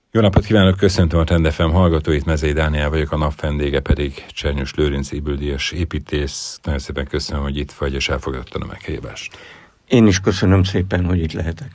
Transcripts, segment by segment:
Jó napot kívánok, köszöntöm a Trend FM hallgatóit, Mezei Dániel vagyok, a nap vendége pedig Csernyős Lőrinc Ébüldíjas építész. Nagyon szépen köszönöm, hogy itt vagy, és elfogadtad a meghívást. Én is köszönöm szépen, hogy itt lehetek.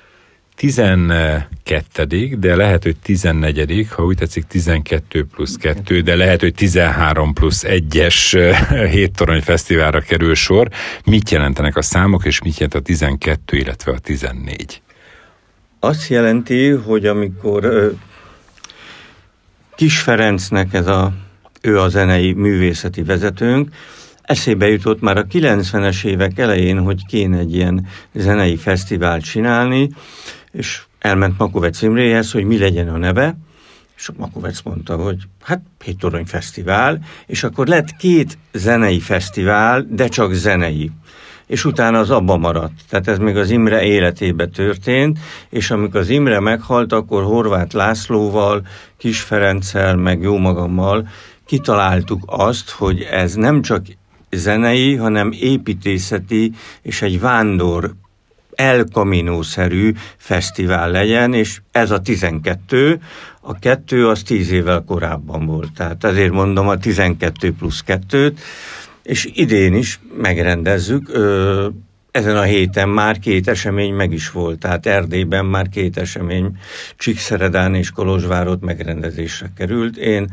12., de lehet, hogy 14., ha úgy tetszik 12+2, de lehet, hogy 13+1-es Héttorony Fesztiválra kerül sor. Mit jelentenek a számok, és mit jelent a 12, illetve a 14? Azt jelenti, hogy amikor Kis Ferencnek ő a zenei művészeti vezetőnk, eszébe jutott már a 90-es évek elején, hogy kéne egy ilyen zenei fesztivált csinálni, és elment Makovecz Imréhez, hogy mi legyen a neve, és Makovecz mondta, hogy hát Héttorony Fesztivál, és akkor lett 2 zenei fesztivál, de csak zenei. És utána az abba maradt. Tehát ez még az Imre életébe történt, és amikor az Imre meghalt, akkor Horváth Lászlóval, Kis Ferenccel, meg jó magammal kitaláltuk azt, hogy ez nem csak zenei, hanem építészeti és egy vándor El Camino-szerű fesztivál legyen, és ez a 12, a 2 az 10 évvel korábban volt. Tehát azért mondom a 12+2-t, és idén is megrendezzük. Ezen a héten már 2 esemény meg is volt, tehát Erdélyben már 2 esemény, Csíkszeredán és Kolozsvárott megrendezésre került. Én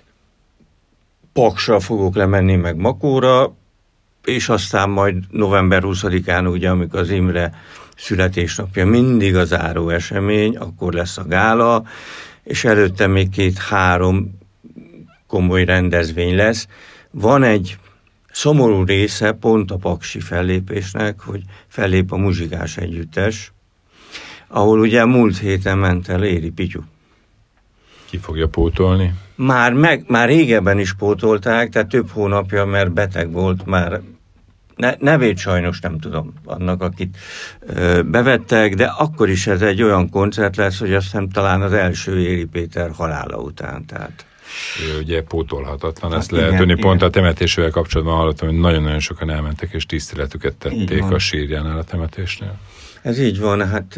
Paksra fogok lemenni, meg Makóra, és aztán majd november 20-án, ugye, amikor az Imre születésnapja, mindig a záró esemény, akkor lesz a gála, és előtte még 2-3 komoly rendezvény lesz. Van egy szomorú része pont a paksi fellépésnek, hogy fellép a Muzsikás Együttes, ahol ugye múlt héten ment el Éri Pityu. Ki fogja pótolni? Már régebben is pótolták, tehát több hónapja, mert beteg volt már. Nevét sajnos nem tudom annak, akit bevettek, de akkor is ez egy olyan koncert lesz, hogy azt hiszem talán az első Éri Péter halála után, tehát. Ő ugye pótolhatatlan, ezt lehet tudni. Pont a temetésével kapcsolatban hallottam, hogy nagyon-nagyon sokan elmentek, és tiszteletüket tették a sírjánál a temetésnél. Ez így van, hát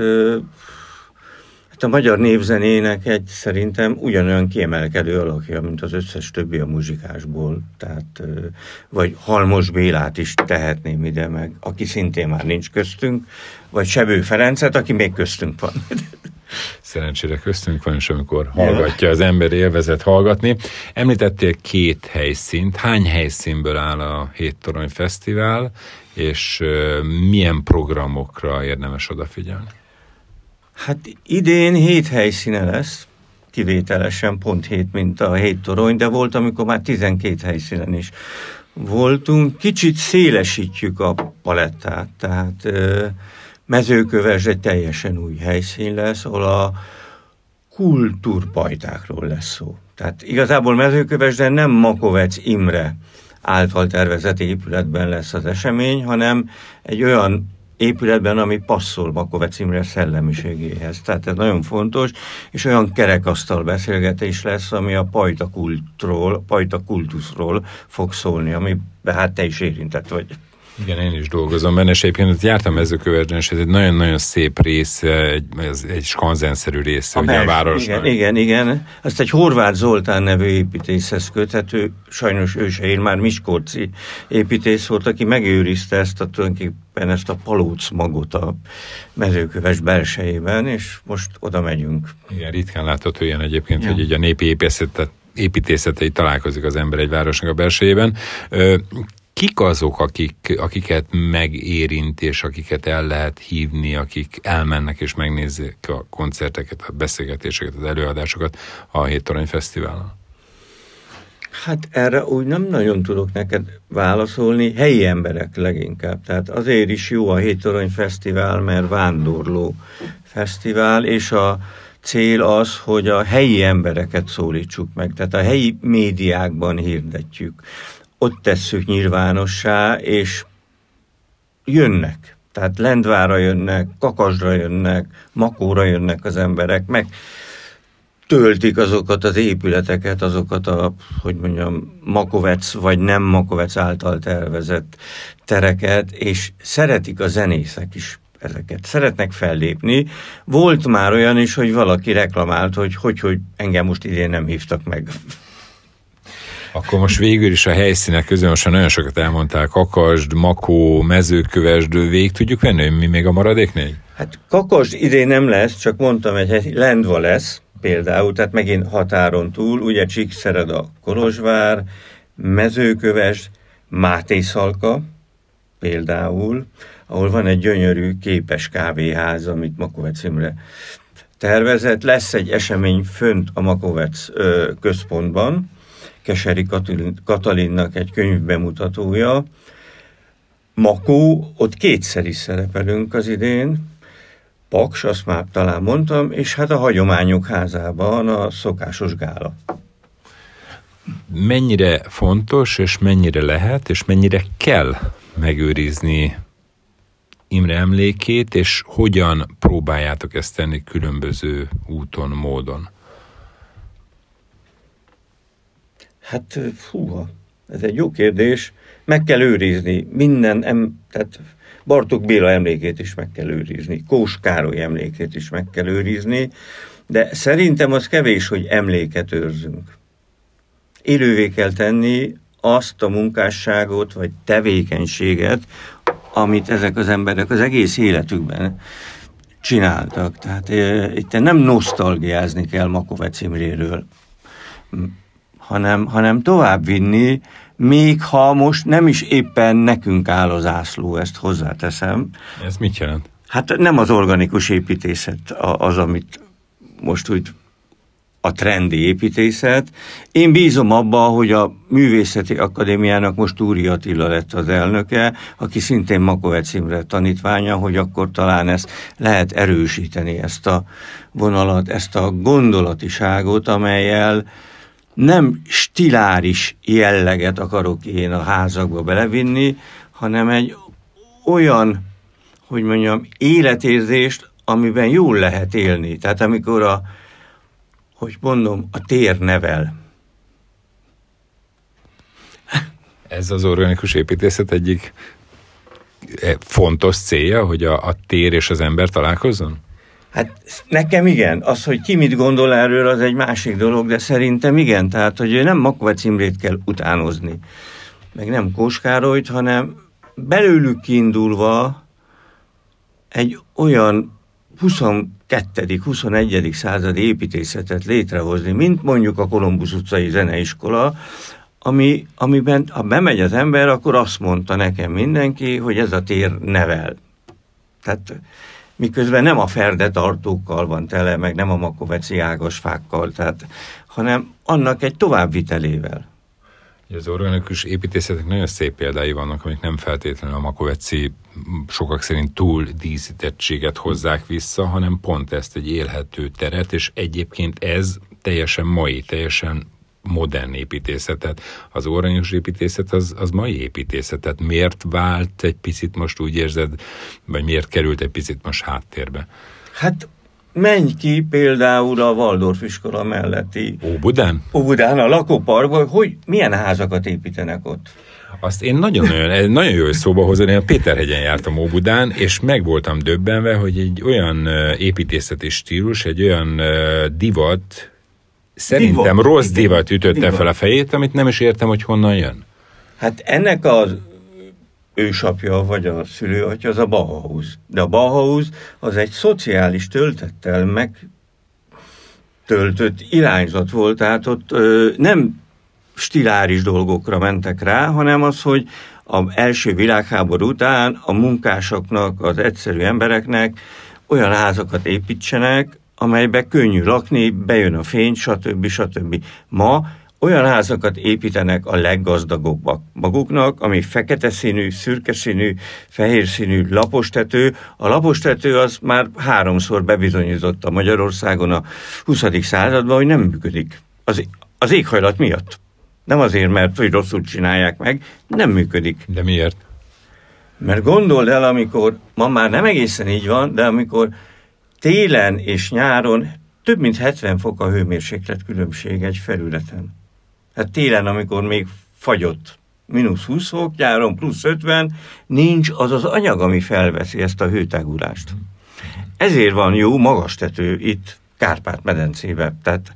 a magyar népzenének szerintem ugyanolyan kiemelkedő alakja, mint az összes többi a muzsikásból, tehát vagy Halmos Bélát is tehetném ide meg, aki szintén már nincs köztünk, vagy Sebő Ferencet, aki még köztünk van. Szerencsére köztünk van, és amikor hallgatja az ember, élvezet hallgatni. Említettél 2 helyszínt. Hány helyszínből áll a Héttorony Fesztivál, és milyen programokra érdemes odafigyelni? Hát idén 7 helyszíne lesz, kivételesen pont 7, mint a Héttorony, de volt, amikor már 12 helyszínen is voltunk. Kicsit szélesítjük a palettát, tehát Mezőköves egy teljesen új helyszín lesz, ahol a kultúrpajtákról lesz szó. Tehát igazából Mezőköves, de nem Makovecz Imre által tervezett épületben lesz az esemény, hanem egy olyan épületben, ami passzol Makovecz Imre szellemiségéhez. Tehát ez nagyon fontos, és olyan kerekasztal beszélgetés lesz, ami a pajta kultuszról fog szólni, amiben hát te is érintett vagy. Igen, én is dolgozom benne, és egyébként jártam Mezőkövesden, és ez egy nagyon-nagyon szép része, egy skanzenszerű része ugye a városnak. Igen. Azt egy Horváth Zoltán nevű építészhez köthető, sajnos ő se ír, már miskolci építész volt, aki megőrizte tulajdonképpen ezt a palóc magot a Mezőköves belsejében, és most oda megyünk. Igen, ritkán látható ilyen egyébként, hogy így a népi építészetei találkozik az ember egy városnak a belsejében. Kik azok, akiket megérint, és akiket el lehet hívni, akik elmennek és megnézik a koncerteket, a beszélgetéseket, az előadásokat a Héttorony Fesztiválon? Hát erre úgy nem nagyon tudok neked válaszolni, helyi emberek leginkább. Tehát azért is jó a Héttorony Fesztivál, mert vándorló fesztivál, és a cél az, hogy a helyi embereket szólítsuk meg, tehát a helyi médiákban hirdetjük. Ott tesszük nyilvánossá, és jönnek. Tehát Lendvárra jönnek, Kakasdra jönnek, Makóra jönnek az emberek, meg töltik azokat az épületeket, azokat a, hogy mondjam, Makovecz vagy nem Makovecz által tervezett tereket, és szeretik a zenészek is ezeket. Szeretnek fellépni. Volt már olyan is, hogy valaki reklamált, hogy engem most idén nem hívtak meg. Akkor most végül is a helyszínek közül most nagyon sokat elmondták, Kakasd, Makó, Mezőkövesd, végig tudjuk venni, hogy mi még a maradéknél? Hát Kakasd idén nem lesz, csak mondtam, hogy Lendva lesz például, tehát megint határon túl, ugye Csíkszereda, Kolozsvár, Mezőkövesd, Mátészalka például, ahol van egy gyönyörű képes kávéház, amit Makovec Imre tervezett. Lesz egy esemény fönt a Makovec központban, Keseri Katalinnak egy könyvbemutatója. Makó, ott kétszer is szerepelünk az idén, Paks, azt már talán mondtam, és hát a Hagyományok Házában a szokásos gála. Mennyire fontos, és mennyire lehet, és mennyire kell megőrizni Imre emlékét, és hogyan próbáljátok ezt tenni különböző úton, módon? Hát, ez egy jó kérdés. Meg kell őrizni tehát Bartók Béla emlékét is meg kell őrizni, Kós Károly emlékét is meg kell őrizni, de szerintem az kevés, hogy emléket őrzünk. Élővé kell tenni azt a munkásságot, vagy tevékenységet, amit ezek az emberek az egész életükben csináltak. Tehát itt nem nosztalgiázni kell Makovec Imréről, hanem továbbvinni, még ha most nem is éppen nekünk áll a zászló, ezt hozzáteszem. Ez mit jelent? Hát nem az organikus építészet az, amit most úgy a trendi építészet. Én bízom abba, hogy a Művészeti Akadémiának most Túri Attila lett az elnöke, aki szintén Makovec Imre tanítványa, hogy akkor talán ezt lehet erősíteni, ezt a vonalat, ezt a gondolatiságot, amellyel nem stiláris jelleget akarok én a házakba belevinni, hanem egy olyan, hogy mondjam, életérzést, amiben jól lehet élni. Tehát amikor a tér nevel. Ez az organikus építészet egyik fontos célja, hogy a tér és az ember találkozzon? Hát nekem igen. Az, hogy ki mit gondol erről, az egy másik dolog, de szerintem igen. Tehát, hogy nem Makovec Imrét kell utánozni, meg nem Kós Károlyt, hanem belőlük kiindulva egy olyan 22.-21. századi építészetet létrehozni, mint mondjuk a Kolumbusz utcai zeneiskola, amiben, ha bemegy az ember, akkor azt mondta nekem mindenki, hogy ez a tér nevel. Tehát miközben nem a ferdetartókkal van tele, meg nem a makoveci ágasfákkal, hanem annak egy továbbvitelével. Az organikus építészetek nagyon szép példái vannak, amik nem feltétlenül a makoveci sokak szerint túl díszítettséget hozzák vissza, hanem pont ezt egy élhető teret, és egyébként ez teljesen mai, teljesen modern építészetet. Az organikus építészet az mai építészetet. Miért vált egy picit most, úgy érzed, vagy miért került egy picit most háttérbe? Hát menj ki például a Waldorf iskola melletti Óbudán, a lakóparkban, hogy milyen házakat építenek ott. Azt én nagyon jó szóba hozni, én a Péterhegyen jártam Óbudán, és meg voltam döbbenve, hogy egy olyan építészeti stílus, egy olyan divat, szerintem rossz divat ütötte fel a fejét, amit nem is értem, hogy honnan jön. Hát ennek az ősapja, vagy a szülőatya, az a Bauhaus. De a Bauhaus az egy szociális töltettel megtöltött irányzat volt, tehát ott nem stiláris dolgokra mentek rá, hanem az, hogy az első világháború után a munkásoknak, az egyszerű embereknek olyan házakat építsenek, amelybe könnyű lakni, bejön a fény, stb. Ma olyan házakat építenek a leggazdagabbak maguknak, ami fekete színű, szürke színű, fehér színű, lapostető. A lapostető az már 3-szor bebizonyította Magyarországon a 20. században, hogy nem működik. Az éghajlat miatt. Nem azért, mert hogy rosszul csinálják meg, nem működik. De miért? Mert gondold el, amikor, ma már nem egészen így van, de amikor télen és nyáron több mint 70 fok a hőmérséklet különbség egy felületen. Hát télen, amikor még fagyott, -20 fok, nyáron +50, nincs az az anyag, ami felveszi ezt a hőtágulást. Ezért van jó magas tető itt Kárpát-medencében. Tehát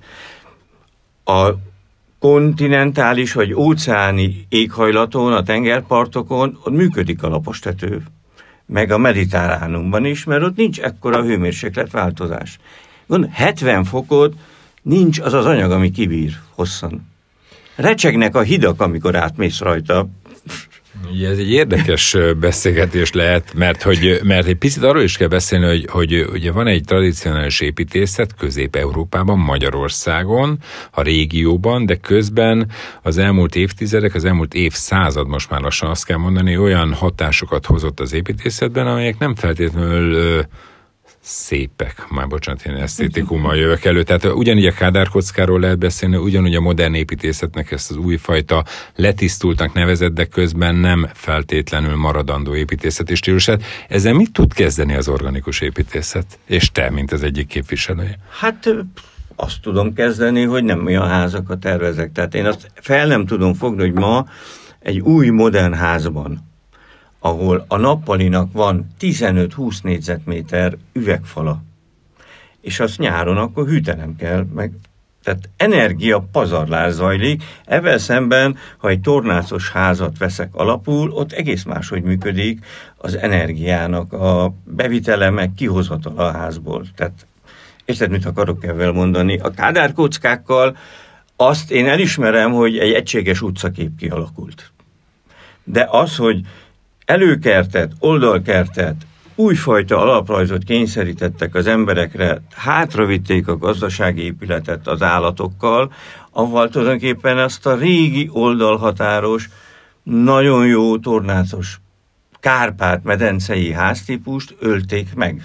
a kontinentális vagy óceáni éghajlaton, a tengerpartokon ott működik a lapos tető, meg a mediterránumban is, mert ott nincs ekkora hőmérsékletváltozás. 70 fokot nincs az az anyag, ami kibír hosszan. Recsegnek a hidak, amikor átmész rajta. Ugye ez egy érdekes beszélgetés lehet, mert egy picit arról is kell beszélni, hogy ugye van egy tradicionális építészet Közép-Európában, Magyarországon, a régióban, de közben az elmúlt évtizedek, az elmúlt évszázad, most már lassan azt kell mondani, olyan hatásokat hozott az építészetben, amelyek nem feltétlenül szépek. Már bocsánat, én esztétikummal jövök elő. Tehát ugyanígy a kádárkockáról lehet beszélni, ugyanúgy a modern építészetnek ezt az újfajta letisztultnak nevezett, de közben nem feltétlenül maradandó építészeti stílusát. Ezzel mit tud kezdeni az organikus építészet? És te, mint az egyik képviselője? Hát azt tudom kezdeni, hogy nem olyan házakat tervezek. Tehát én azt fel nem tudom fogni, hogy ma egy új modern házban, ahol a nappalinak van 15-20 négyzetméter üvegfala, és azt nyáron akkor hűtenem kell, meg, tehát energia pazarlás zajlik, ezzel szemben, ha egy tornácos házat veszek alapul, ott egész máshogy működik az energiának a bevitele, meg kihozatala a házból. Tehát érted, mit akarok ezzel mondani? A kádárkockákkal azt én elismerem, hogy egy egységes utcakép kialakult. De az, hogy előkertet, oldalkertet, újfajta alaprajzot kényszerítettek az emberekre, hátravitték a gazdasági épületet az állatokkal, avval tulajdonképpen ezt a régi oldalhatáros, nagyon jó tornácos Kárpát-medencei háztípust ölték meg.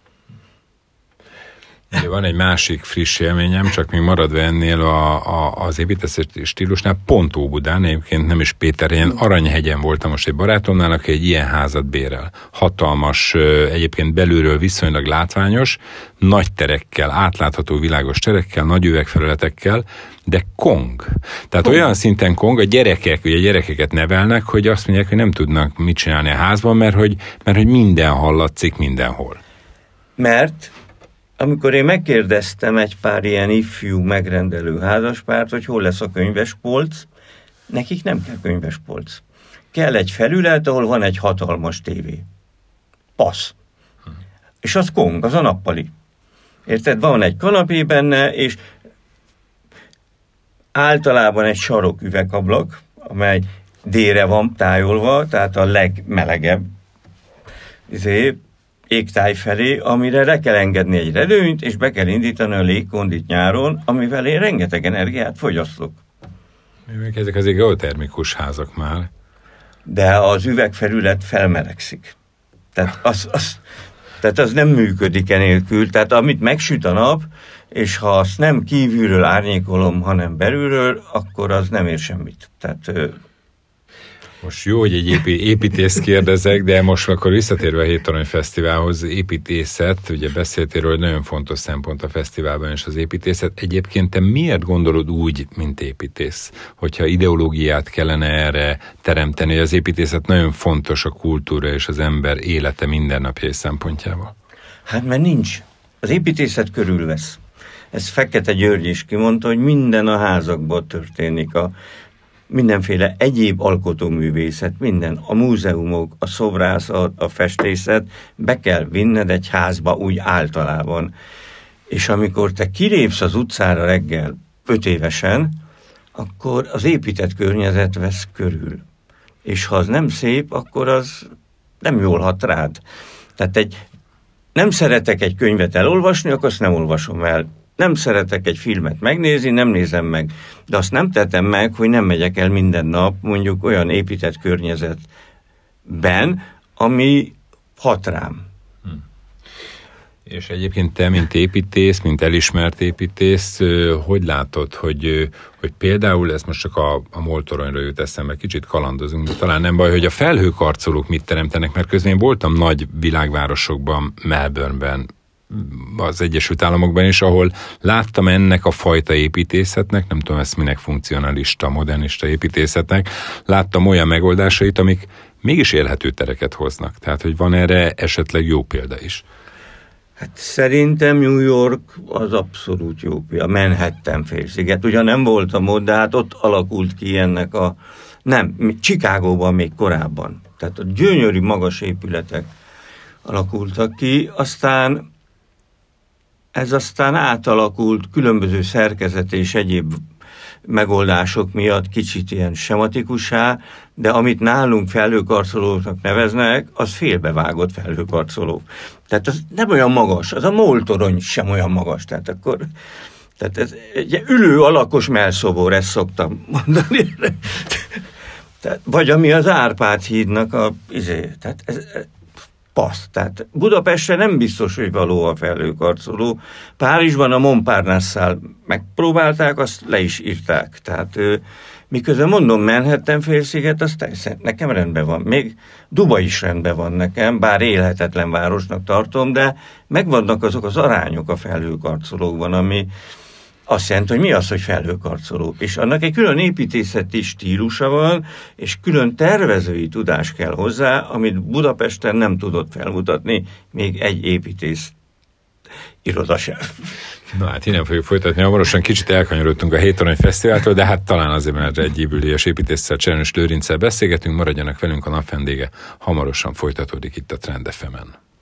Van egy másik friss élményem, csak még maradva ennél az építészeti stílusnál, pont Óbudán, egyébként nem is Péter, ilyen Aranyhegyen voltam most egy barátomnál, aki egy ilyen házat bérel. Hatalmas, egyébként belülről viszonylag látványos, nagy terekkel, átlátható világos terekkel, nagy üvegfelületekkel, de kong. Tehát olyan szinten kong, a gyerekeket nevelnek, hogy azt mondják, hogy nem tudnak mit csinálni a házban, mert hogy minden hallatszik mindenhol. Mert amikor én megkérdeztem egy pár ilyen ifjú megrendelő házaspárt, hogy hol lesz a könyvespolc, nekik nem kell könyvespolc. Kell egy felület, ahol van egy hatalmas tévé. Passz. És az kong, az a nappali. Érted? Van egy kanapé benne, és általában egy sarok üvegablak, amely délre van tájolva, tehát a legmelegebb égtáj felé, amire le kell engedni egy redőnyt, és be kell indítani a légkondit nyáron, amivel én rengeteg energiát fogyasztok. Ezek azért geotermikus házak már. De az üvegfelület felmelegszik. Tehát az nem működik enélkül. Tehát amit megsüt a nap, és ha azt nem kívülről árnyékolom, hanem belülről, akkor az nem ér semmit. Tehát most jó, hogy egy építész kérdezek, de most akkor visszatérve a Héttorony Fesztiválhoz, építészet, ugye beszéltél róla, hogy nagyon fontos szempont a fesztiválban is az építészet. Egyébként te miért gondolod úgy, mint építész, hogyha ideológiát kellene erre teremteni, hogy az építészet nagyon fontos a kultúra és az ember élete mindennapjai szempontjából? Hát mert nincs. Az építészet körülvesz. Ez Fekete György is kimondta, hogy minden a házakban történik, mindenféle egyéb alkotóművészet, minden, a múzeumok, a szobrászat, a festészet, be kell vinned egy házba úgy általában. És amikor te kilépsz az utcára reggel 5 évesen, akkor az épített környezet vesz körül. És ha az nem szép, akkor az nem jól hat rád. Tehát nem szeretek egy könyvet elolvasni, akkor azt nem olvasom el. Nem szeretek egy filmet megnézni, nem nézem meg. De azt nem tettem meg, hogy nem megyek el minden nap mondjuk olyan épített környezetben, ami hat rám. És egyébként te, mint építész, mint elismert építész, hogy látod, hogy például, ez most csak a Moltoronyra jut eszembe, kicsit kalandozunk, de talán nem baj, hogy a felhőkarcolók mit teremtenek, mert közben én voltam nagy világvárosokban, Melbourneben, az Egyesült Államokban is, ahol láttam ennek a fajta építészetnek, nem tudom ezt minek, funkcionalista, modernista építészetnek, láttam olyan megoldásait, amik mégis élhető tereket hoznak. Tehát, hogy van erre esetleg jó példa is. Hát szerintem New York az abszolút jó példa. Manhattan félsziget. Ugyan nem voltam ott, de hát ott alakult ki ennek Chicagóban még korábban. Tehát a gyönyörű magas épületek alakultak ki, ez aztán átalakult különböző szerkezet és egyéb megoldások miatt kicsit ilyen sematikussá, de amit nálunk felhőkarcolóknak neveznek, az félbevágott felhőkarcoló. Tehát az nem olyan magas, az a moltorony sem olyan magas. Tehát ez egy ülő alakos mellszobor, ezt szoktam mondani. Vagy ami az Árpád hídnak tehát ez passz. Tehát Budapestre nem biztos, hogy való a felhőkarcoló. Párizsban a Montparnasse-szal megpróbálták, azt le is írták. Tehát miközben mondom, Manhattan félsziget, az teljesen nekem rendben van. Még Dubaj is rendben van nekem, bár élhetetlen városnak tartom, de megvannak azok az arányok a felhőkarcolókban, ami azt jelenti, hogy mi az, hogy felhőkarcoló. És annak egy külön építészeti stílusa van, és külön tervezői tudás kell hozzá, amit Budapesten nem tudott felmutatni még egy építész iroda sem. Na hát innen fogjuk folytatni. Hamarosan kicsit elkanyarodtunk a Hétorony Fesztiváltól, de hát talán azért, mert egy évüldíjas építésszel, Csernyős Lőrinccel beszélgetünk, maradjanak velünk, a nap vendége hamarosan folytatódik itt a Trend FM-en.